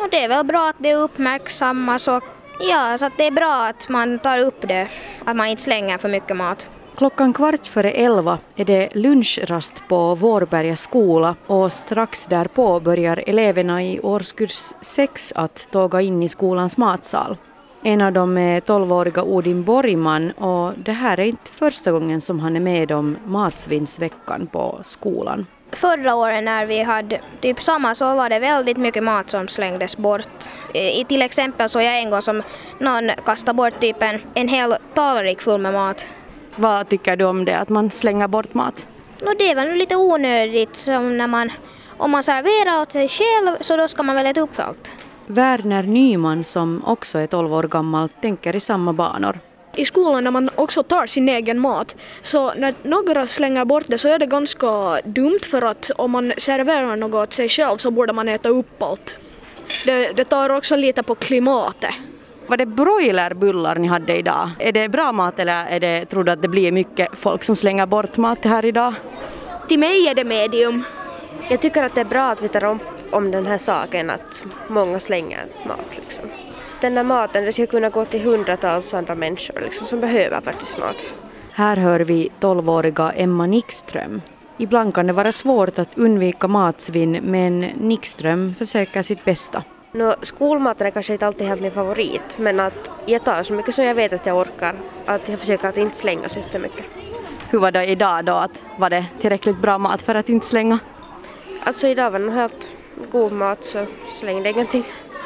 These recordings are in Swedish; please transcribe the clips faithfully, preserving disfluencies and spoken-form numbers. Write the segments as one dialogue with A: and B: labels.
A: Och det är väl bra att det uppmärksammas och ja, så att det är bra att man tar upp det, att man inte slänger för mycket mat.
B: Klockan kvart före elva är det lunchrast på Vårberga skola och strax därpå börjar eleverna i årskurs sex att tåga in i skolans matsal. En av dem är tolvåriga Odin Borgman och det här är inte första gången som han är med om matsvinnsveckan på skolan.
A: Förra året när vi hade typ samma så var det väldigt mycket mat som slängdes bort. I, till exempel så jag en gång som någon kastade bort typ en, en hel tallrik full med mat.
B: Vad tycker du om det, att man slänger bort mat?
A: No, det är väl lite onödigt, som när man, om man serverar åt sig själv så då ska man väl äta upp allt.
B: Werner Nyman, som också är tolv år gammal, tänker i samma banor.
C: I skolan när man också tar sin egen mat, så när några slänger bort det så är det ganska dumt, för att om man serverar något åt sig själv så borde man äta upp allt. Det, det tar också lite på klimatet.
B: Var det broilerbullar ni hade idag? Är det bra mat eller är det, tror du att det blir mycket folk som slänger bort mat här idag?
C: Till mig är det medium.
D: Jag tycker att det är bra att vi tar om, om den här saken att många slänger mat. Liksom. Den här maten, det ska kunna gå till hundratals andra människor liksom, som behöver faktiskt mat.
B: Här hör vi tolvåriga Emma Nickström. Ibland kan det vara svårt att undvika matsvinn, men Nickström försöker sitt bästa.
D: No, skolmaten är kanske inte alltid helt min favorit, men att jag tar så mycket som jag vet att jag orkar. Att jag försöker att inte slänga så mycket.
B: Hur var det idag då? Att var det tillräckligt bra mat för att inte slänga?
D: Alltså idag var det nog helt god mat, så slängde ingenting.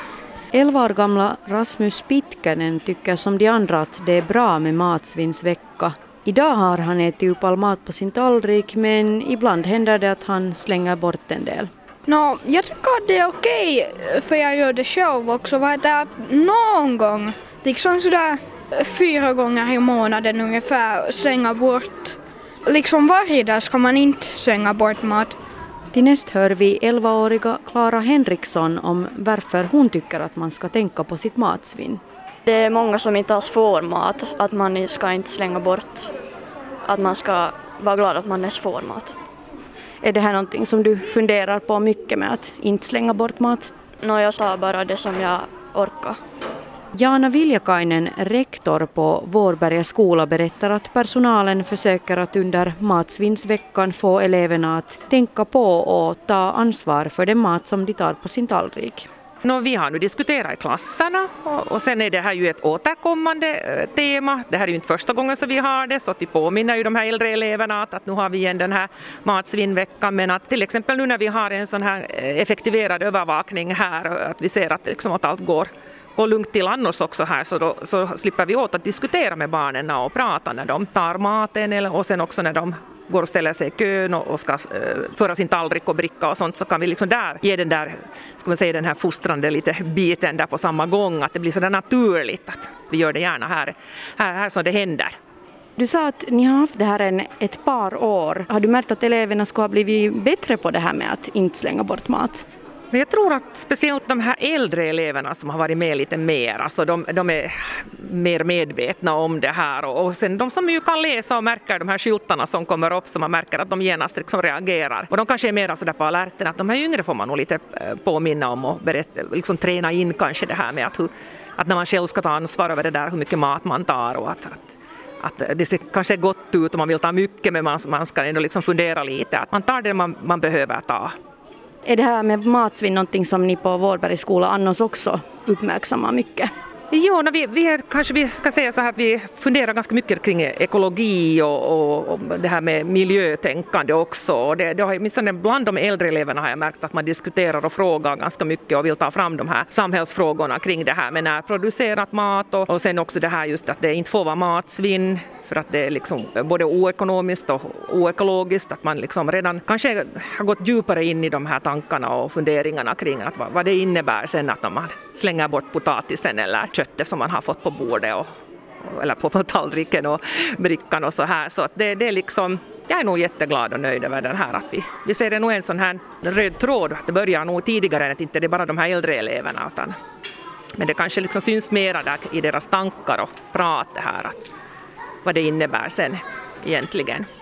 B: elva år gamla Rasmus Pitkänen tycker som de andra att det är bra med matsvinnsvecka. Idag har han ätit upp all mat på sin tallrik, men ibland händer det att han slänger bort en del.
E: No, jag tycker att det är okej, för jag gör det själv också. Vad är att någon gång, liksom sådär fyra gånger i månaden ungefär, slänga bort. Liksom varje dag ska man inte slänga bort mat.
B: Till näst hör vi elvaåriga Clara Henriksson om varför hon tycker att man ska tänka på sitt matsvinn.
F: Det är många som inte alls får mat, att man ska inte slänga bort. Att man ska vara glad att man ens får mat.
B: Är det här någonting som du funderar på mycket med, att inte slänga bort mat?
F: No, jag tar bara det som jag orkar.
B: Jana Viljakainen, rektor på Vårberga skola, berättar att personalen försöker att under matsvinnsveckan få eleverna att tänka på och ta ansvar för den mat som de tar på sin tallrik.
G: No, vi har nu diskuterat i klasserna och, och sen är det här ju ett återkommande eh, tema. Det här är ju inte första gången som vi har det, så att vi påminner ju de här äldre eleverna att, att nu har vi igen den här matsvinnveckan. Men att till exempel nu när vi har en sån här effektiverad övervakning här, att vi ser att, liksom, att allt går, går lugnt till annars också här, så, då, så slipper vi åt att diskutera med barnen och prata när de tar maten eller, och sen också när de går och ställer sig i kön och, och ska uh, föra sin tallrik och bricka och sånt, så kan vi liksom där ge den där, ska man säga, den här fostrande lite biten där på samma gång, att det blir så där naturligt att vi gör det gärna här, här, här så det händer.
B: Du sa att ni har haft det här en, ett par år. Har du märkt att eleverna ska ha blivit bättre på det här med att inte slänga bort mat?
G: Men jag tror att speciellt de här äldre eleverna som har varit med lite mer, alltså de, de är mer medvetna om det här, och, och sen de som ju kan läsa och märker de här skyltarna som kommer upp, som man märker att de genast liksom reagerar. Och de kanske är mer sådär på alerten, att de här yngre får man nog lite påminna om och berätta, liksom träna in kanske det här med att, hur, att när man själv ska ta ansvar över det där, hur mycket mat man tar, och att, att att det ser kanske gott ut om man vill ta mycket, men man, man ska ändå liksom fundera lite, att man tar det man, man behöver ta.
B: Är det här med matsvinn någonting som ni på Vårberga skola annars också uppmärksammar mycket?
G: Jo, vi, vi är, kanske vi ska säga så här att vi funderar ganska mycket kring ekologi och, och, och det här med miljötänkande också. Och det, det har, minst bland de äldre eleverna har jag märkt att man diskuterar och frågar ganska mycket och vill ta fram de här samhällsfrågorna kring det här med närproducerat mat, och, och sen också det här just att det inte får vara matsvinn, för att det är liksom både oekonomiskt och oekologiskt, att man liksom redan kanske har gått djupare in i de här tankarna och funderingarna kring att vad, vad det innebär sen att man slänger bort potatisen eller köttet som man har fått på bordet och, eller på, på tallriken och brickan och så här. Så att det, det är liksom, jag är nog jätteglad och nöjd över den här, att vi, vi ser det nog en sån här röd tråd, att det börjar nog tidigare än att inte det är bara de här äldre eleverna, utan, men det kanske liksom syns mera där i deras tankar och prat det här, att vad det innebär sen egentligen.